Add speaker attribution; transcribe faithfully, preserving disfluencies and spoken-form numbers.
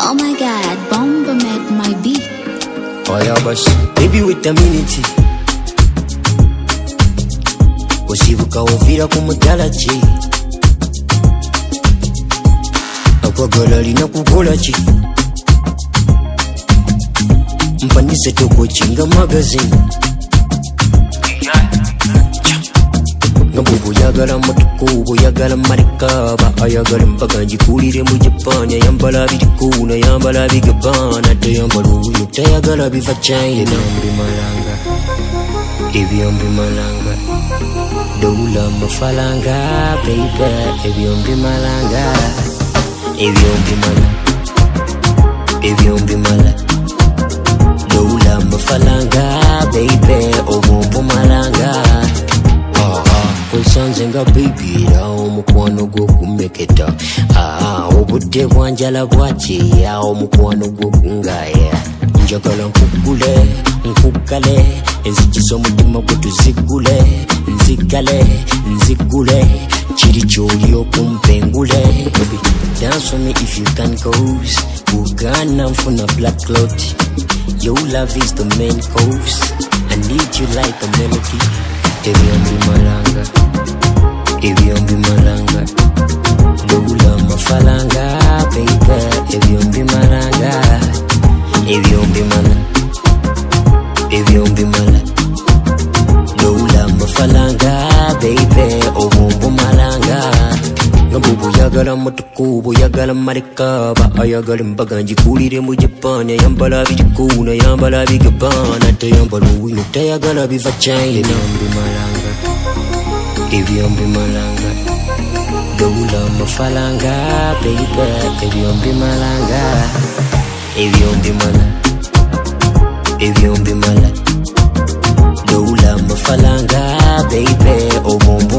Speaker 1: Oh my God, Bomba made my beat.
Speaker 2: Oh yeah, boss. Baby with the minute. Osibuka ovira kumudala chi. Akwagala lina kukola chi. Mpanise toko chinga magazine. Ngabubu yagala matukubu yagala marikaba. Ayagala mpaganji kulire mu Japan. Yambala bitikuna yambala bigabana. Tayambala uyu tayagala biva China. Ebyombi malanga, ebyombi malanga. Doula mafalanga baby. Ebyombi malanga, ebyombi malanga, ebyombi malanga. Doula mafalanga baby. Obumbu malanga. Kunsanze nga baby ra omukwano gwo kumeketa. Ah, obudde bwanjala bwaki ya omukwano gwo kungaya. Njagala nkukule, nkukale, enzikizo mutima gwe tuzigule, nzigale, nzigule, kiri kyoli okumpengule. Baby, dance for me if you can cause. Bugana nfuna black clot. Your love is the main cause. I need you like a melody. Ebyombi malanga, ebyombi malanga. Doula mafalanga baby. Ebyombi malanga, ebyombi malanga, ebyombi malanga. Doula mafalanga baby. Obumbu malanga. Ngabubu yagala matukubu yagala marikaba. Ayagala mbaganji kulire mu Japan. Yambala bitikuna yambala bigabana. Tayambala uyu tayagala biva China. Ebyombi malanga, ebyombi malanga. Doula mafalanga baby. Ebyombi malanga, ebyombi malanga, ebyombi malanga. Doula mafalanga baby. Obumbu